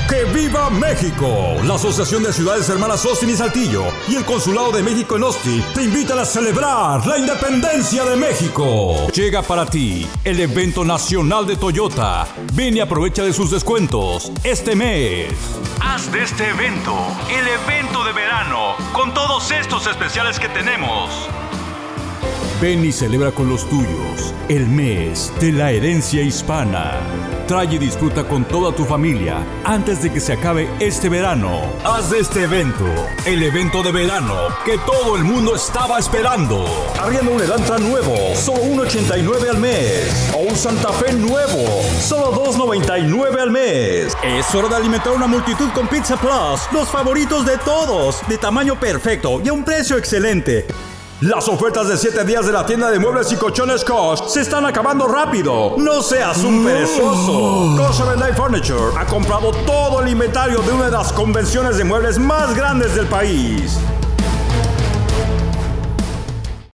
¡Que viva México! La Asociación de Ciudades Hermanas Austin y Saltillo y el Consulado de México en Austin te invitan a celebrar la independencia de México. Llega para ti el evento nacional de Toyota. Ven y aprovecha de sus descuentos este mes. Haz de este evento el evento de verano con todos estos especiales que tenemos. Ven y celebra con los tuyos el mes de la herencia hispana. Trae y disfruta con toda tu familia antes de que se acabe este verano. Haz de este evento el evento de verano que todo el mundo estaba esperando. Arriendo un Elantra nuevo, solo $1.89 al mes. O un Santa Fe nuevo, solo $2.99 al mes. Es hora de alimentar una multitud con Pizza Plus, los favoritos de todos, de tamaño perfecto y a un precio excelente. Las ofertas de 7 días de la tienda de muebles y colchones Kosh se están acabando rápido. No seas un perezoso. Kosh Night Furniture ha comprado todo el inventario de una de las convenciones de muebles más grandes del país.